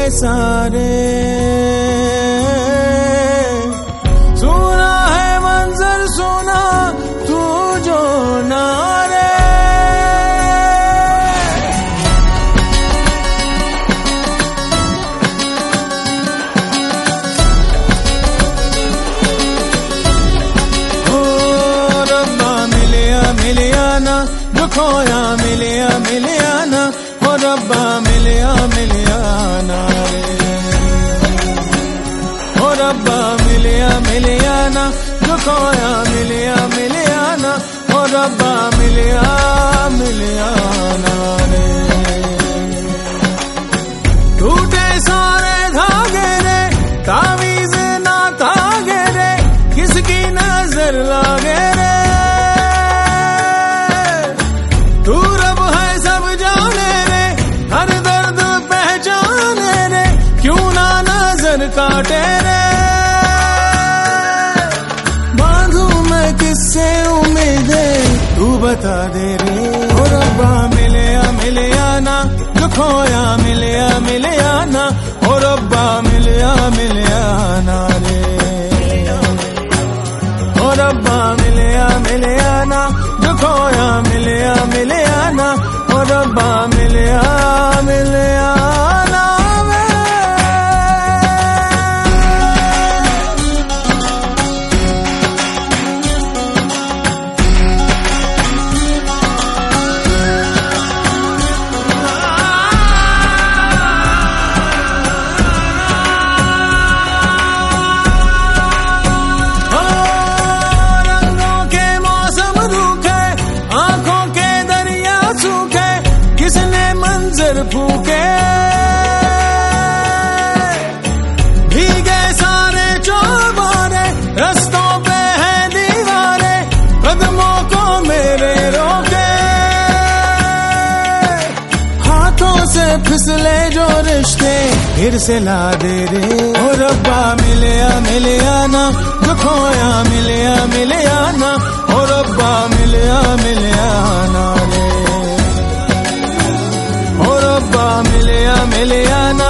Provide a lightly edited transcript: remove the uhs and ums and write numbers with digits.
सारे, सुना है मंजर सुना तू जो नारे। ओ रब्बा मिलिया मिलिया ना जो खोया, मिलिया मिलिया ना ओ रब्बा मिलिया मिलिया ना रे। ओ रब्बा मिलिया मिलिया ना जो खोया, मिलिया मिलिया ना ओ रब्बा मिलिया मिलिया ना रे। टूटे सारे धागे रे, तावीज़ ना तागे रे, किसकी नजर लागे रे। तू रब है सब जाने रे, हर दर्द पहचाने रे, क्यों ना नजर काटे रे। बांधू मैं किससे उम्मीदें तू बता दे रे। ओ रब्बा मिलिया मिलिया ना जो खोया, मिलिया मिलिया ना ओ रब्बा मिलिया मिलिया ना रे। ओ रब्बा मिलिया मिलिया ना जो खोया, मिलिया मिलिया ना ओ रब्बा मिलिया मिलिया ना वे। रंगों के मौसम रूखे, आंखों के दरिया सूखे, किसने मंजर फूके। भीगे सारे चौबारे, रस्तों पे है दीवारे, कदमों को मेरे रोके। हाथों से फिसले जो रिश्ते फिर से ला दे रे। ओ रब्बा मिलिया मिलिया ना जो खोया, मिलिया मिलिया ना ओ रब्बा मिलिया मिलिया ना रे। ओ रब्बा मिलिया मिलिया ना